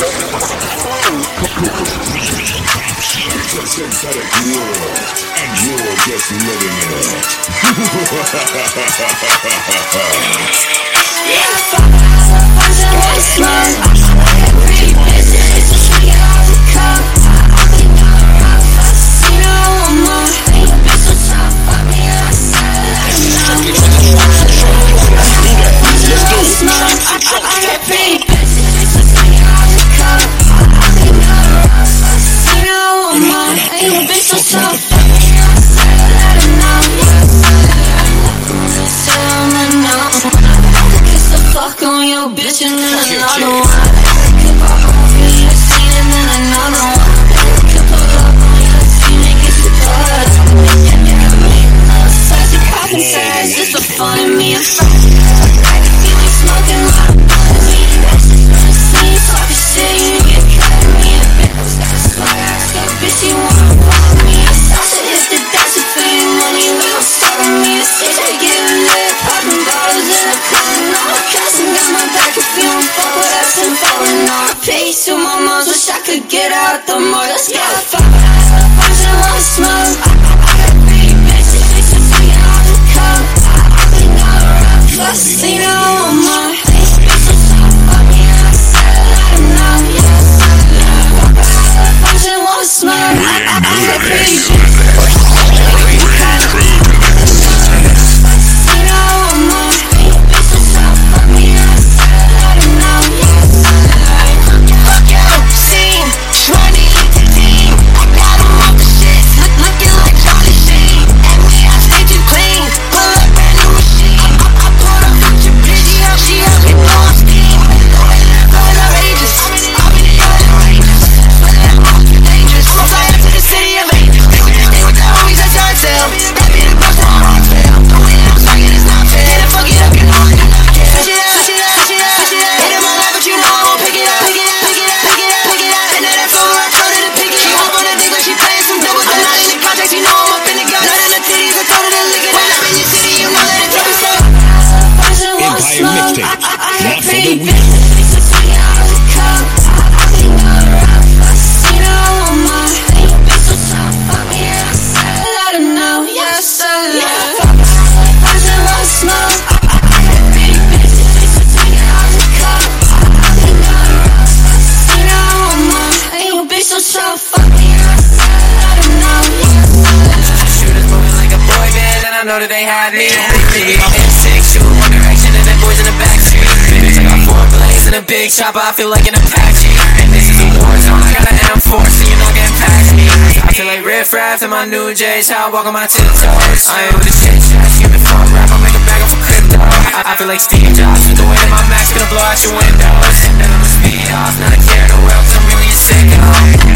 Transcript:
Synthetic world, and you're just living in it. On your bitch and then another one. Just a fun in me, a friend. You ain't smoking like talking shit, you get cut me a bit. Bitch, you wanna fuck me? It's the dancing thing, money will stop me. It's getting lit, popping bottles in a corner. Got my back if you don't fuck with us and falling off. Pay to my moms, wish I could get out the mall. Let's go. Punching one smoke. I got three bitches, we should be on the cup. I think I'll rap fast, see no more. These bitches don't fuck me, I said let them know, yes. Punching one smoke. I got three bitches. I know that they had me. Baby, I'm M6, you in one direction, and then boys in the backstreet. Bitch, I got 4 blades and a big chopper, I feel like an Apache. And this is a war zone, I got an M4, so you're not getting past me. I feel like Riff Raff in my new J's, how I walk on my tiptoes. I ain't with the chit chat, you the front rap, I make a bag up for crypto. I feel like Steve Jobs, with the way that my Mac's gonna blow out your windows. And then I'ma speed off, not a care in the world, cause I'm really a sicko.